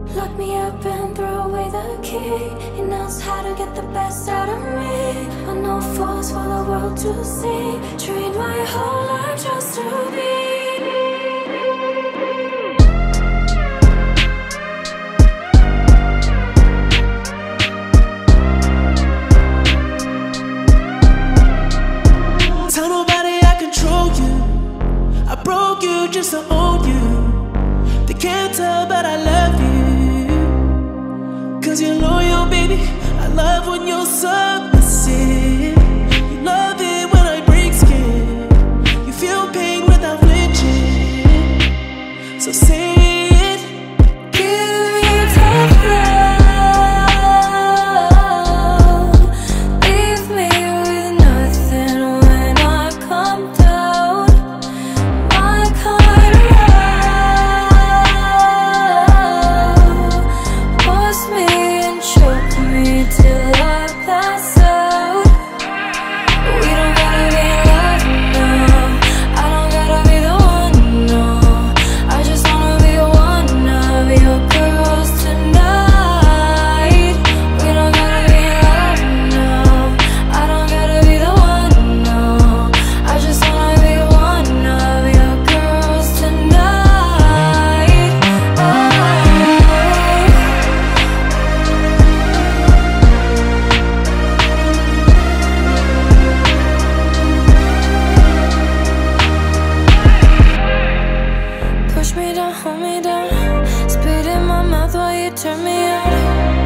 Lock me up and throw away the key. He knows how to get the best out of me. I know force for the world to see. Trained my whole life just to be. Tell nobody I control you. I broke you just to own you. They can't tell, but I love you. 'Cause you're loyal, baby. I love when you're submissive. You love it when I break skin. You feel pain without flinching. So say it. Give me tough love. Leave me with nothing when I come down. My kind of love. Force me and choke me till I pass out. We don't gotta be in love, no. I don't gotta be the one, no. I just wanna be one of your girls tonight. We don't gotta be in love, no. I don't gotta be the one, no. I just wanna be one of your girls tonight. Push me down, hold me down. Spit in my mouth while you turn me on.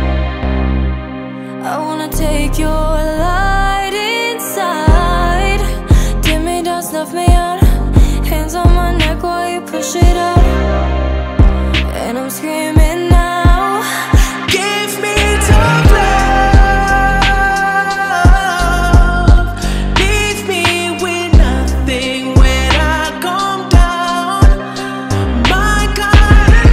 I wanna take your light inside. Dim me down, snuff me out. Hands on my neck while you push it out. And I'm screaming now. Give me tough love. Leave me with nothing when I come down. My kind of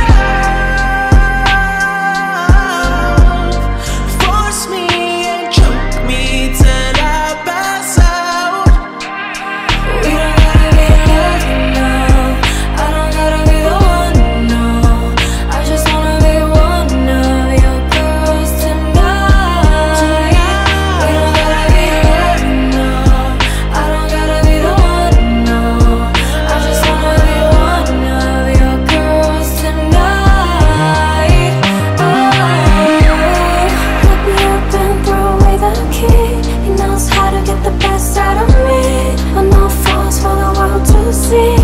love. Force me and choke me till I pass out. We don't gotta be in love, no. I don't gotta be the one, no. I just wanna be one of your girls tonight. We don't gotta be in love, no. I don't gotta be the one, no. I just wanna be one of your girls tonight. Lock me up and throw away the key. He knows how to get the best out of me. I know force for the world to see.